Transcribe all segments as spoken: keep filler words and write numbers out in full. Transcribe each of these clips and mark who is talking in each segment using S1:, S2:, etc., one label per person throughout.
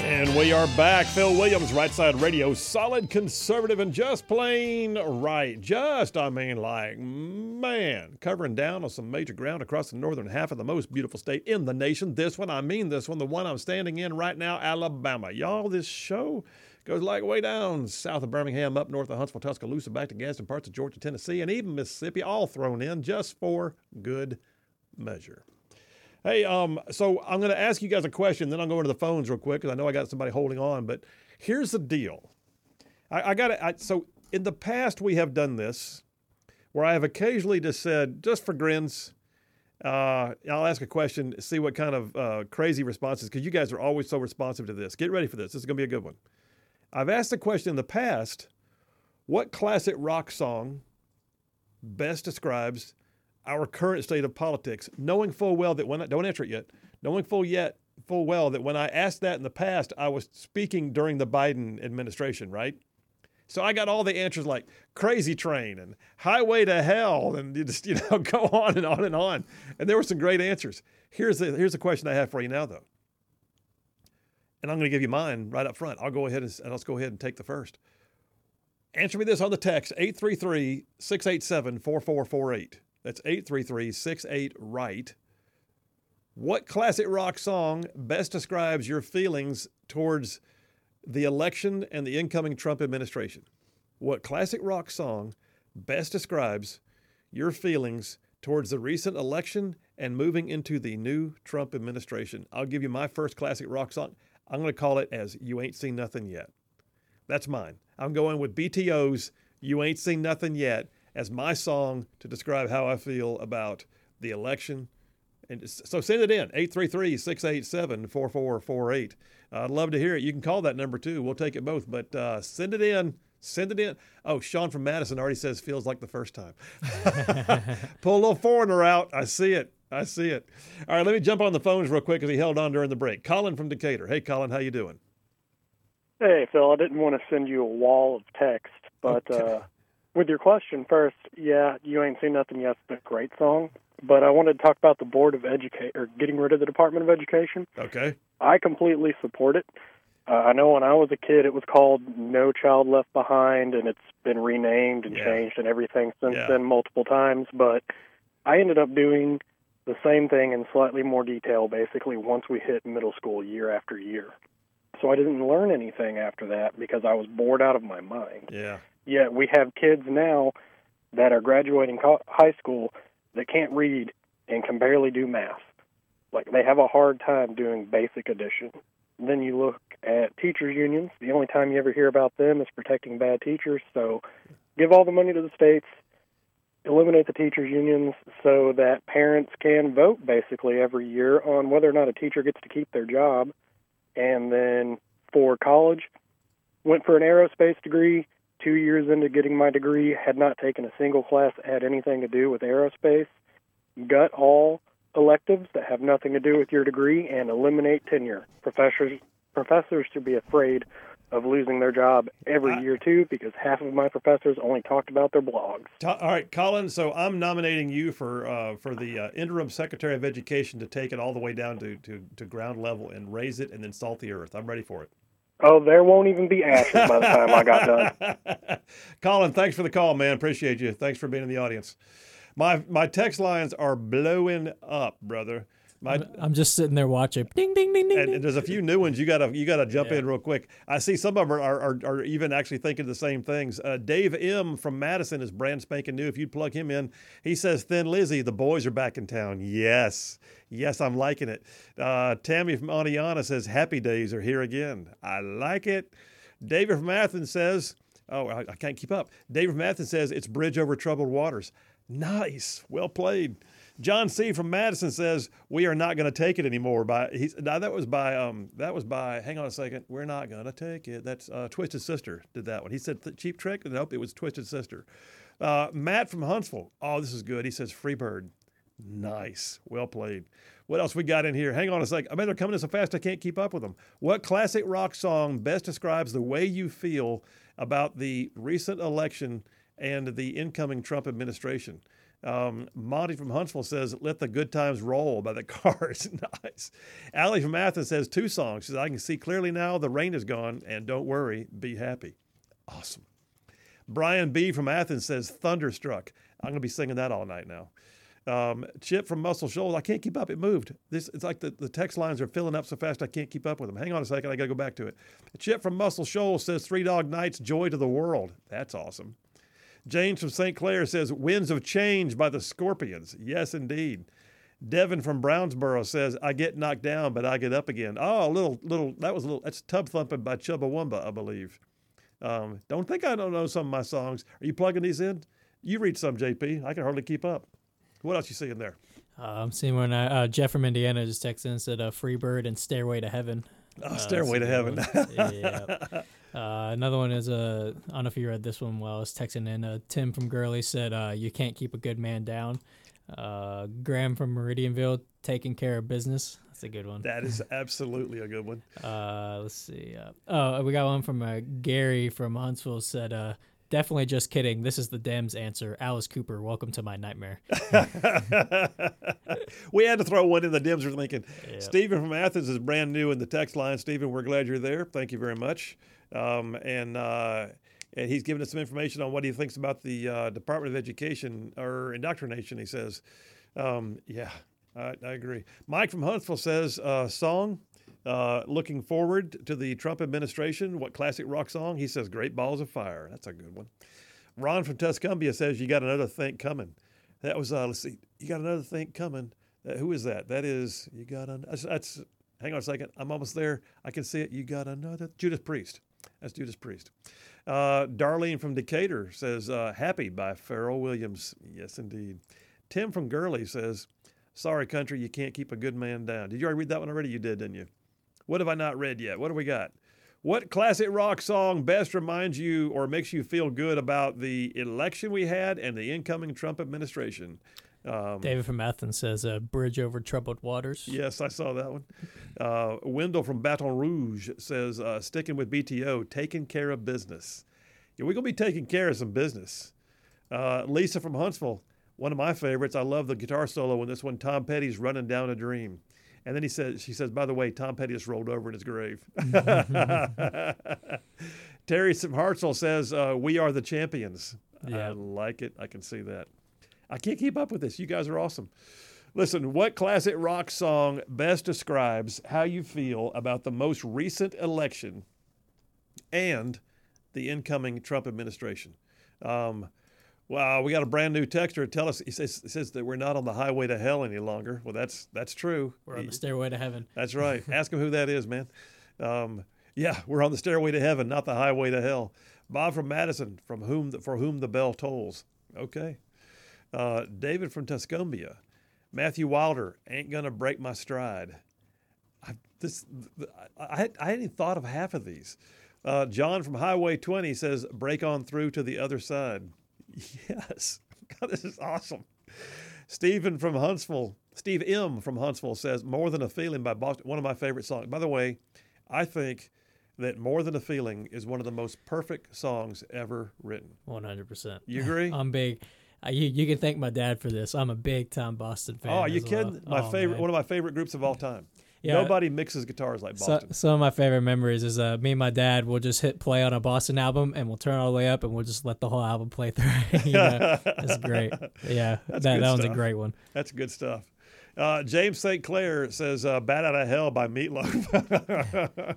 S1: And we are back. Phil Williams, Right Side Radio, solid conservative and just plain right. Just, I mean, like, man, covering down on some major ground across the northern half of the most beautiful state in the nation. This one, I mean this one, the one I'm standing in right now, Alabama. Y'all, this show goes like way down south of Birmingham, up north of Huntsville, Tuscaloosa, back to Gadsden, parts of Georgia, Tennessee, and even Mississippi, all thrown in just for good measure. Hey, um, so I'm going to ask you guys a question, then I'll go into the phones real quick because I know I got somebody holding on. But here's the deal. I, I got to. So in the past, we have done this where I have occasionally just said, just for grins, uh, I'll ask a question, see what kind of uh, crazy responses, because you guys are always so responsive to this. Get ready for this. This is going to be a good one. I've asked the question in the past, what classic rock song best describes our current state of politics, knowing full well that when I, don't answer it yet, knowing full yet full well that when I asked that in the past, I was speaking during the Biden administration, right? So I got all the answers like Crazy Train and Highway to Hell, and you just, you know, go on and on and on. And there were some great answers. Here's the here's the question I have for you now, though. And I'm going to give you mine right up front. I'll go ahead and, and let's go ahead and take the first. Answer me this on the text, eight three three, six eight seven, four four four eight. That's eight three three, six eight, right. What classic rock song best describes your feelings towards the election and the incoming Trump administration? What classic rock song best describes your feelings towards the recent election and moving into the new Trump administration? I'll give you my first classic rock song. I'm going to call it as You Ain't Seen Nothing Yet. That's mine. I'm going with B T O's You Ain't Seen Nothing Yet as my song to describe how I feel about the election. And so send it in, eight three three, six eight seven, four four four eight. Uh, I'd love to hear it. You can call that number too. We'll take it both, but uh, send it in. Send it in. Oh, Sean from Madison already says feels like the first time. Pull a little foreigner out. I see it. I see it. All right, let me jump on the phones real quick because he held on during the break. Colin from Decatur. Hey, Colin, how you doing?
S2: Hey, Phil, I didn't want to send you a wall of text, but okay. uh, with your question first, yeah, You Ain't Seen Nothing Yet's a great song, but I wanted to talk about the Board of Education, or getting rid of the Department of Education.
S1: Okay.
S2: I completely support it. Uh, I know when I was a kid, it was called No Child Left Behind, and it's been renamed and yeah. changed and everything since yeah. then multiple times, but I ended up doing the same thing in slightly more detail, basically, once we hit middle school year after year. So I didn't learn anything after that because I was bored out of my mind.
S1: Yeah.
S2: Yet we have kids now that are graduating co- high school that can't read and can barely do math. Like, they have a hard time doing basic addition. Then you look at teachers' unions. The only time you ever hear about them is protecting bad teachers. So give all the money to the states, eliminate the teachers' unions so that parents can vote basically every year on whether or not a teacher gets to keep their job. And then for college, went for an aerospace degree. Two years into getting my degree, had not taken a single class that had anything to do with aerospace. Gut all electives that have nothing to do with your degree and eliminate tenure. Professors professors should be afraid of losing their job every year, too, because half of my professors only talked about their blogs.
S1: All right, Colin, so I'm nominating you for uh, for the uh, interim Secretary of Education to take it all the way down to, to, to ground level and raise it and then salt the earth. I'm ready for it.
S2: Oh, there won't even be ashes by the time I got done.
S1: Colin, thanks for the call, man. Appreciate you. Thanks for being in the audience. My my text lines are blowing up, brother. My,
S3: I'm just sitting there watching. Ding, ding, ding, ding.
S1: And, and there's a few new ones. You gotta you gotta jump
S3: yeah.
S1: in real quick. I see some of them are are, are even actually thinking the same things. Uh, Dave M. from Madison is brand spanking new. If you'd plug him in, he says, Thin Lizzy, the boys are back in town. Yes. Yes, I'm liking it. Uh, Tammy from Oneonta says, Happy Days are here again. I like it. David from Athens says, oh, I, I can't keep up. David from Athens says, it's Bridge Over Troubled Waters. Nice. Well played. John C. from Madison says, we are not going to take it anymore. By he's, now that was by, um, that was by, hang on a second, we're not going to take it. That's uh, Twisted Sister did that one. He said Cheap Trick. Nope, it was Twisted Sister. Uh, Matt from Huntsville. Oh, this is good. He says Freebird. Nice. Well played. What else we got in here? Hang on a sec. I mean, they're coming in so fast I can't keep up with them. What classic rock song best describes the way you feel about the recent election and the incoming Trump administration? Um, Monty from Huntsville says, "Let the Good Times Roll" by the Cars. Nice. Allie from Athens says two songs. She says, "I can see clearly now, the rain is gone, and don't worry, be happy." Awesome. Brian B. from Athens says, "Thunderstruck." I'm going to be singing that all night now. Um, Chip from Muscle Shoals, "I can't keep up. It moved. This It's like the, the text lines are filling up so fast I can't keep up with them. Hang on a second. I got to go back to it." Chip from Muscle Shoals says, "Three Dog Night's Joy to the World." That's awesome. James from Saint Clair says, "Winds of Change" by the Scorpions. Yes, indeed. Devin from Brownsboro says, "I get knocked down, but I get up again." Oh, a little, little, that was a little, that's Tub Thumping by Chubbawamba, I believe. Um, don't think I don't know some of my songs. Are you plugging these in? You read some, J P. I can hardly keep up. What else you seeing there?
S3: Uh, I'm seeing one. Uh, uh, Jeff from Indiana just texted and said uh, "Freebird" and "Stairway to Heaven."
S1: Oh,
S3: Uh,
S1: Stairway to Heaven.
S3: yeah. Uh, another one is, uh, I don't know if you read this one while I was texting in. Uh, Tim from Gurley said, uh, "You can't keep a good man down." Uh, Graham from Meridianville, "Taking Care of Business." That's a good one.
S1: That is absolutely a good one.
S3: Uh, let's see. Uh, oh, we got one from uh, Gary from Huntsville said, uh, "Definitely just kidding. This is the Dems answer. Alice Cooper, welcome to my nightmare."
S1: We had to throw one in. The Dems were thinking.
S3: Yep.
S1: Stephen from Athens is brand new in the text line. Stephen, we're glad you're there. Thank you very much. Um, and uh, and he's giving us some information on what he thinks about the uh, Department of Education or indoctrination, he says. Um, yeah, I, I agree. Mike from Huntsville says, uh, "Song, uh, looking forward to the Trump administration. What classic rock song?" He says, "Great Balls of Fire." That's a good one. Ron from Tuscumbia says, "You got another thing coming." That was, uh, let's see, "You got another thing coming." Uh, who is that? That is, you got an, that's, that's, hang on a second. I'm almost there. I can see it. You got another, Judas Priest. That's Judas Priest. Uh, Darlene from Decatur says, uh, "Happy" by Pharrell Williams. Yes, indeed. Tim from Gurley says, "Sorry, country, you can't keep a good man down." Did you already read that one already? You did, didn't you? What have I not read yet? What do we got? What classic rock song best reminds you or makes you feel good about the election we had and the incoming Trump administration? Um,
S3: David from Athens says, uh, "Bridge Over Troubled Waters."
S1: Yes, I saw that one. Uh, Wendell from Baton Rouge says, uh, "Sticking with B T O, taking care of business." Yeah, we're going to be taking care of some business. Uh, Lisa from Huntsville, one of my favorites. I love the guitar solo in this one. Tom Petty's "Running Down a Dream." And then he says, she says, "By the way, Tom Petty just rolled over in his grave." Terry from Hartsville says, uh, "We Are the Champions."
S3: Yeah.
S1: I like it. I can see that. I can't keep up with this. You guys are awesome. Listen, what classic rock song best describes how you feel about the most recent election and the incoming Trump administration? Um, well, we got a brand new texter. Tell us. He says, he says that we're not on the highway to hell any longer. Well, that's that's true.
S3: We're on the stairway to heaven.
S1: That's right. Ask him who that is, man. Um, yeah, we're on the stairway to heaven, not the highway to hell. Bob from Madison, from whom the, for whom the bell tolls. Okay. Uh, David from Tuscumbia. Matthew Wilder, "Ain't Gonna Break My Stride." I, this, I, I hadn't thought of half of these. Uh, John from Highway twenty says, "Break on through to the other side." Yes. God, this is awesome. Stephen from Huntsville, Steve M. from Huntsville says, "More Than a Feeling" by Boston. One of my favorite songs. By the way, I think that "More Than a Feeling" is one of the most perfect songs ever written.
S3: one hundred percent.
S1: You agree?
S3: I'm big. Uh, you, you can thank my dad for this. I'm a big time Boston fan.
S1: Oh, are you
S3: as
S1: kidding?
S3: well.
S1: My
S3: Oh,
S1: favorite,
S3: man.
S1: one of my favorite groups of all time.
S3: Yeah.
S1: Nobody mixes guitars like
S3: So,
S1: Boston.
S3: some of my favorite memories is uh, me and my dad will just hit play on a Boston album and we'll turn all the way up and we'll just let the whole album play through. You know, it's great. Yeah,
S1: That's
S3: that,
S1: good
S3: that one's a
S1: stuff.
S3: great one.
S1: That's good stuff. Uh, James Saint Clair says, uh, "Bat Out of Hell" by Meatloaf.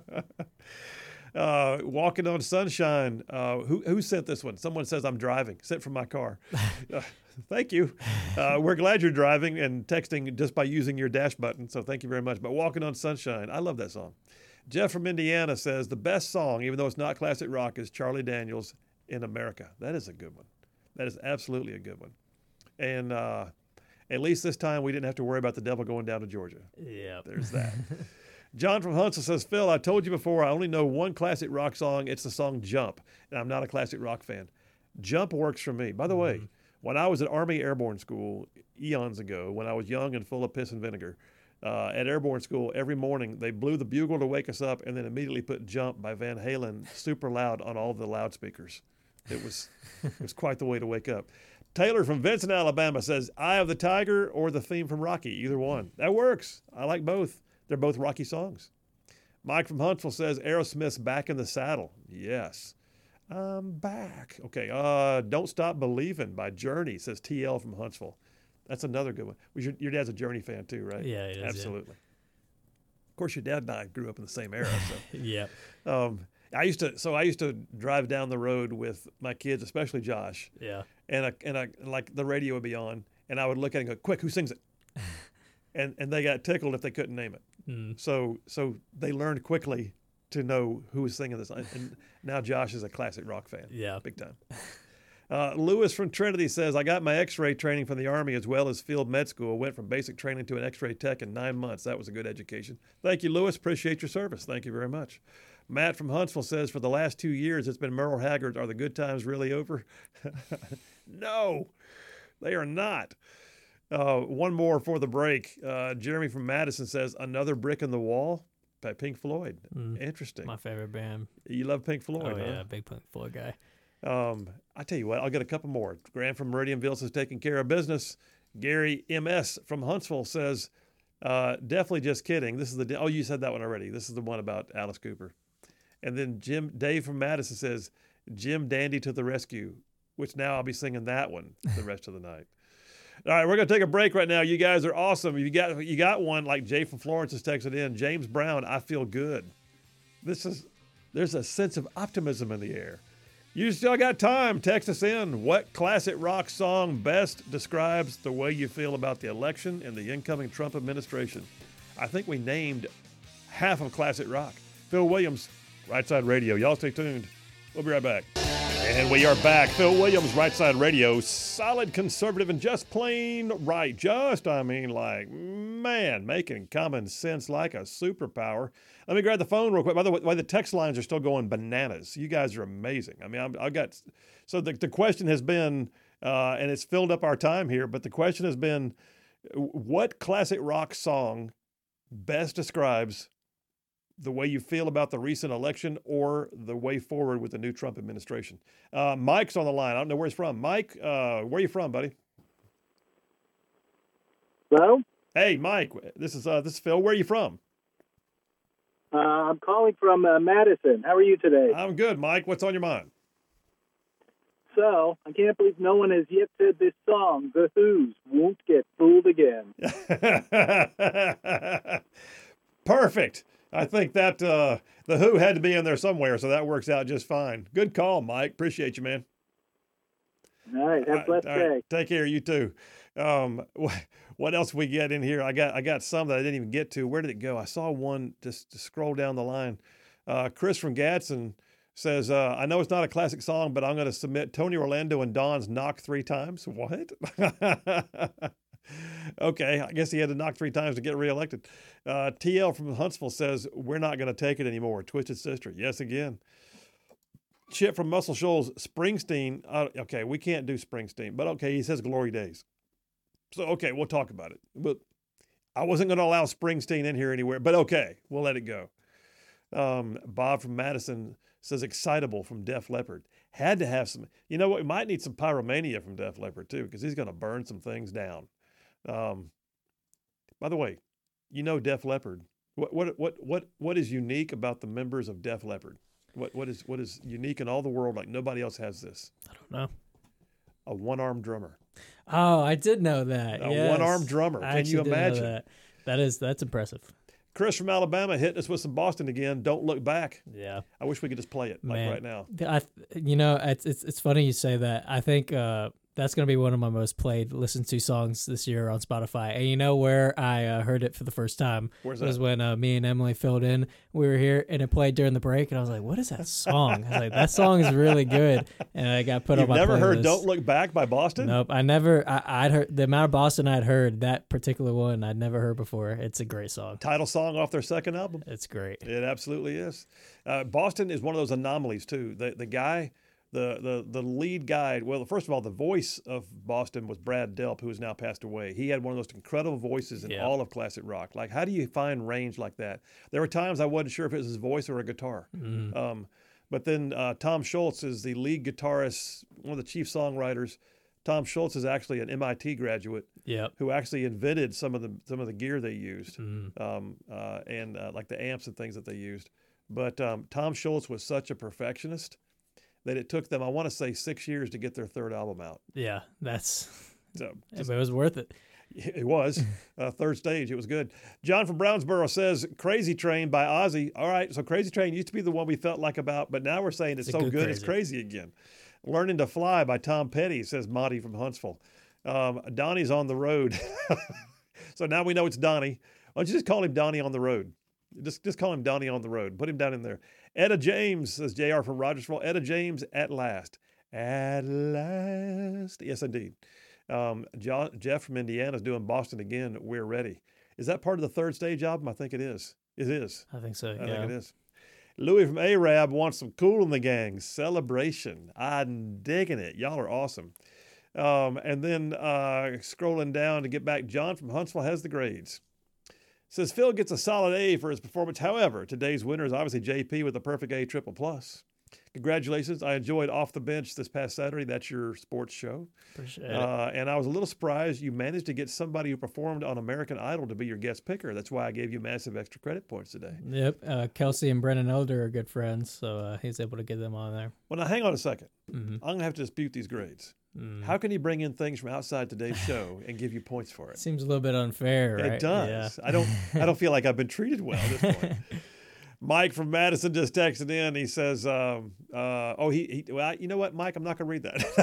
S1: uh, "Walking on Sunshine." Uh, who who sent this one? Someone says, "I'm driving." Sent from my car. Uh, thank you. Uh, we're glad you're driving and texting just by using your dash button. So thank you very much. But "Walking on Sunshine," I love that song. Jeff from Indiana says, "The best song, even though it's not classic rock, is Charlie Daniels' "In America." That is a good one. That is absolutely a good one. And uh, at least this time we didn't have to worry about the devil going down to Georgia.
S3: Yeah.
S1: There's that. John from Huntsville says, "Phil, I told you before, I only know one classic rock song. It's the song Jump. And I'm not a classic rock fan. Jump works for me." By the way, when I was at Army Airborne School eons ago, when I was young and full of piss and vinegar, uh, at Airborne School, every morning they blew the bugle to wake us up and then immediately put "Jump" by Van Halen super loud on all the loudspeakers. It was, it was quite the way to wake up. Taylor from Vincent, Alabama says, Eye of the Tiger or the theme from Rocky, either one. That works. I like both. They're both Rocky songs. Mike from Huntsville says, Aerosmith's Back in the Saddle. Yes. I'm back. Okay, uh, Don't Stop Believin' by Journey, says T L from Huntsville. That's another good one. Was your, your dad's a Journey fan too, right?
S3: Yeah, he is,
S1: absolutely. Yeah. Of course, your dad and I grew up in the same era. So.
S3: Yep.
S1: Um, I used to, so I used to drive down the road with my kids, especially Josh.
S3: Yeah.
S1: And I, and I, like the radio would be on, and I would look at it and go, "Quick, who sings it?" and and they got tickled if they couldn't name it. Mm. So so they learned quickly to know who was singing this. And now Josh is a classic rock fan.
S3: Yeah,
S1: big time. Uh, Lewis from Trinity says, I got my X-ray training from the Army as well as field med school. Went from basic training to an X-ray tech in nine months. That was a good education. Thank you, Lewis. Appreciate your service. Thank you very much. Matt from Huntsville says, for the last two years, it's been Merle Haggard. Are the good times really over? No, they are not. Uh, one more for the break. Uh, Jeremy from Madison says, Another Brick in the Wall by Pink Floyd. Mm, Interesting.
S3: My favorite band.
S1: You love Pink Floyd,
S3: Oh,
S1: huh?
S3: yeah, big Pink Floyd guy.
S1: Um, I tell you what, I'll get a couple more. Graham from Meridianville says, taking care of business. Gary M S from Huntsville says, uh, definitely just kidding. This is the, oh, you said that one already. This is the one about Alice Cooper. And then Jim, Dave from Madison says, Jim Dandy to the rescue, which now I'll be singing that one the rest of the night. All right, we're going to take a break right now. You guys are awesome. You got you got one like Jay from Florence has texted in. James Brown, I Feel Good. This is, there's a sense of optimism in the air. You still got time. Text us in. What classic rock song best describes the way you feel about the election and the incoming Trump administration? I think we named half of classic rock. Phil Williams, Right Side Radio. Y'all stay tuned. We'll be right back. And we are back. Phil Williams, Right Side Radio. Solid conservative and just plain right. Just, I mean, like, man, making common sense like a superpower. Let me grab the phone real quick. By the way, the text lines are still going bananas. You guys are amazing. I mean, I'm, I've got, so the, the question has been, uh, and it's filled up our time here, but the question has been, what classic rock song best describes the way you feel about the recent election or the way forward with the new Trump administration? Uh, Mike's on the line. I don't know where he's from. Mike, uh, where are you from, buddy?
S4: Hello?
S1: Hey, Mike, this is uh, this is Phil. Where are you from?
S4: Uh, I'm calling from uh, Madison. How are you today?
S1: I'm good, Mike. What's on your mind?
S4: So, I can't believe no one has yet said this song, The Who's Won't Get Fooled Again.
S1: Perfect. I think that uh, The Who had to be in there somewhere, so that works out just fine. Good call, Mike. Appreciate you, man.
S4: All right. Have a blessed day.
S1: Right. Take care. You too. Um, what else we get in here? I got I got some that I didn't even get to. Where did it go? I saw one just to scroll down the line. Uh, Chris from Gadsden says, uh, I know it's not a classic song, but I'm going to submit Tony Orlando and Don's Knock Three Times. What? Okay, I guess he had to knock three times to get reelected. Uh, T L from Huntsville says, we're not going to take it anymore. Twisted Sister. Yes, again. Chip from Muscle Shoals, Springsteen. Uh, okay, we can't do Springsteen, but okay, he says Glory Days. So, okay, we'll talk about it. But I wasn't going to allow Springsteen in here anywhere, but okay, we'll let it go. Um, Bob from Madison says Excitable from Def Leppard. Had to have some, you know what, we might need some Pyromania from Def Leppard too, because he's going to burn some things down. Um, by the way, you know Def Leppard. What what what what what is unique about the members of Def Leppard? What what is what is unique in all the world? Like nobody else has this.
S3: I don't know.
S1: A one-armed drummer.
S3: Oh, I did know that.
S1: A
S3: yes.
S1: one-armed drummer.
S3: I
S1: Can you
S3: actually did know
S1: imagine?
S3: that. That is that's impressive.
S1: Chris from Alabama hitting us with some Boston again. Don't look back.
S3: Yeah.
S1: I wish we could just play it like
S3: Man,
S1: right now.
S3: I, you know, it's it's it's funny you say that. I think uh, that's going to be one of my most played, listened to songs this year on Spotify. And you know where I uh, heard it for the first time?
S1: Where's
S3: was
S1: that?
S3: when uh, me and Emily filled in. We were here, and it played during the break, and I was like, what is that song? I was like, that song is really good. And I got put
S1: You've
S3: on my
S1: never
S3: playlist.
S1: heard Don't Look Back by Boston?
S3: Nope. I never, I, I'd heard, the amount of Boston I'd heard, that particular one, I'd never heard before. It's a great song.
S1: Title song off their second album.
S3: It's great.
S1: It absolutely is. Uh, Boston is one of those anomalies too. The the guy, the the the lead guy. Well, first of all, the voice of Boston was Brad Delp, who has now passed away. He had one of those incredible voices in
S3: Yeah.
S1: all of classic rock. Like, how do you find range like that? There were times I wasn't sure if it was his voice or a guitar.
S3: Mm.
S1: Um, but then uh, Tom Schultz is the lead guitarist, one of the chief songwriters. Tom Schultz is actually an M I T graduate
S3: Yep.
S1: who actually invented some of the some of the gear they used,
S3: Mm.
S1: um, uh, and uh, like the amps and things that they used. But um, Tom Schultz was such a perfectionist that it took them, I want to say, six years to get their third album out.
S3: Yeah, that's
S1: So
S3: it was worth it.
S1: it was uh, third stage. It was good. John from Brownsboro says "Crazy Train" by Ozzy. All right, so "Crazy Train" used to be the one we felt like about, but now we're saying it's,
S3: It's a
S1: so
S3: good
S1: good it's crazy again. "Learning to Fly" by Tom Petty, says Monty from Huntsville. Um, Donnie's on the road. So now we know it's Donnie. Why don't you just call him Donnie on the road? Just just call him Donnie on the road. Put him down in there. Etta James, says J R from Rogersville. Etta James, at last. At last. Yes, indeed. Um, John, Jeff from Indiana is doing Boston Again. We're ready. Is that part of the third stage album? I think it is. It is.
S3: I think so.
S1: I
S3: yeah.
S1: think it is. Louis from Arab wants some Kool in the Gang. Celebration. I'm digging it. Y'all are awesome. Um, and then uh, scrolling down to get back, John from Huntsville has the grades. Says Phil gets a solid A for his performance. However, today's winner is obviously J P with a perfect A triple plus. Congratulations. I enjoyed Off the Bench this past Saturday. That's your sports show.
S3: Appreciate it.
S1: Uh, and I was a little surprised you managed to get somebody who performed on American Idol to be your guest picker. That's why I gave you massive extra credit points today.
S3: Yep. Uh, Kelsey and Brennan Elder are good friends, so uh, he's able to get them on there.
S1: Well, now hang on a second.
S3: Mm-hmm.
S1: I'm going to have to dispute these grades.
S3: Mm.
S1: How can he bring in things from outside today's show and give you points for it?
S3: Seems a little bit unfair, right?
S1: It does. I don't. I don't feel like I've been treated well at this point. Mike from Madison just texted in. He says, um, uh, "Oh, he, he. Well, you know what, Mike? I'm not going to read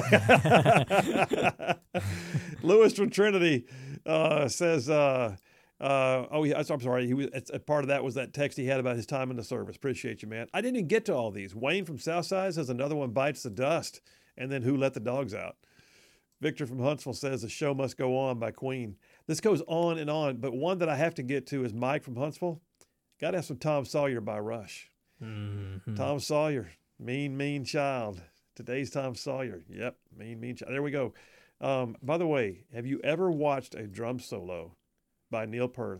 S1: that." Lewis from Trinity uh, says, uh, uh, "Oh, he, I'm sorry. He was. It's, a part of that was that text he had about his time in the service. Appreciate you, man. I didn't even get to all these. Wayne from Southside says another one bites the dust, and then Who Let the Dogs Out." Victor from Huntsville says The Show Must Go On by Queen. This goes on and on, but one that I have to get to is Mike from Huntsville. Got to have some Tom Sawyer by Rush.
S3: Mm-hmm.
S1: Tom Sawyer, Mean, Mean Child. Today's Tom Sawyer. Yep, Mean, Mean Child. There we go. Um, by the way, have you ever watched a drum solo by Neil Peart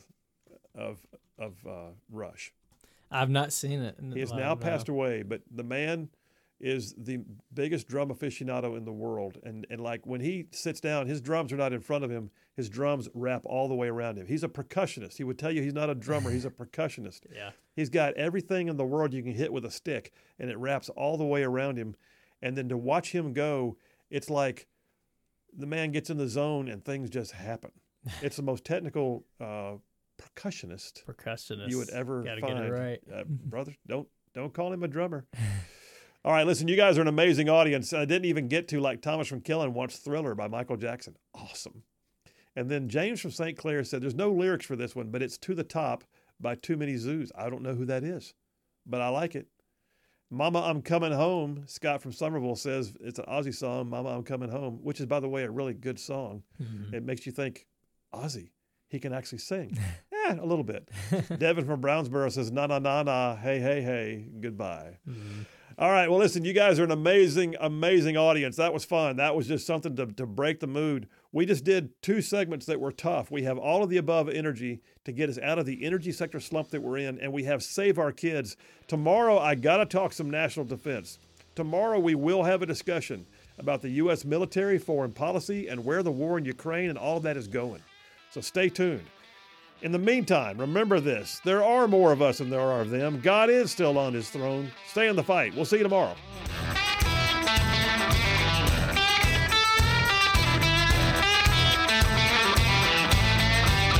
S1: of of uh, Rush?
S3: I've not seen it.
S1: He has
S3: Well,
S1: now
S3: no.
S1: passed away, but the man is the biggest drum aficionado in the world. And and like when he sits down, his drums are not in front of him. His drums wrap all the way around him. He's a percussionist. He would tell you he's not a drummer. He's a percussionist.
S3: Yeah.
S1: He's got everything in the world you can hit with a stick, and it wraps all the way around him. And then to watch him go, it's like the man gets in the zone and things just happen. It's the most technical uh, percussionist
S3: Percussionist.
S1: you would ever
S3: Gotta
S1: find.
S3: get it right.
S1: Uh, brother, don't don't call him a drummer. All right, listen, you guys are an amazing audience. I didn't even get to, like Thomas from Killen wants Thriller by Michael Jackson. Awesome. And then James from Saint Clair said, there's no lyrics for this one, but it's To the Top by Too Many Zoos. I don't know who that is, but I like it. Mama, I'm Coming Home, Scott from Somerville says it's an Ozzy song, Mama, I'm Coming Home, which is, by the way, a really good song.
S3: Mm-hmm.
S1: It makes you think, Ozzy, he can actually sing. Yeah, a little bit. Devin from Brownsboro says, na, na, na, na, hey, hey, hey, goodbye.
S3: Mm-hmm.
S1: All right, well, listen, you guys are an amazing, amazing audience. That was fun. That was just something to, to break the mood. We just did two segments that were tough. We have all of the above energy to get us out of the energy sector slump that we're in, and we have Save Our Kids. Tomorrow, I got to talk some national defense. Tomorrow, we will have a discussion about the U S military, foreign policy, and where the war in Ukraine and all of that is going. So stay tuned. In the meantime, remember this. There are more of us than there are of them. God is still on his throne. Stay in the fight. We'll see you tomorrow.